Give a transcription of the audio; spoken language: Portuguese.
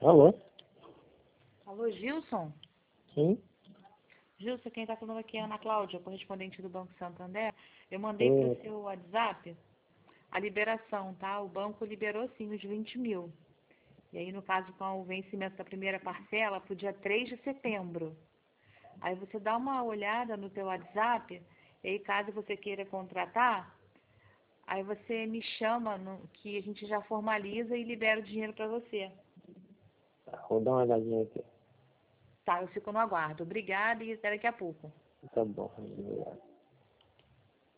Alô? Alô, Gilson? Sim? Gilson, quem está falando aqui é a Ana Cláudia, correspondente do Banco Santander. Eu mandei para o seu WhatsApp a liberação, tá? O banco liberou sim os 20 mil. E aí, no caso, com o vencimento da primeira parcela, para o dia 3 de setembro. Aí você dá uma olhada no teu WhatsApp, e aí caso você queira contratar, aí você me chama, que a gente já formaliza e libera o dinheiro para você. Tá, vou dar uma olhadinha aqui. Tá, eu fico no aguardo. Obrigada e até daqui a pouco. Tá bom, obrigado.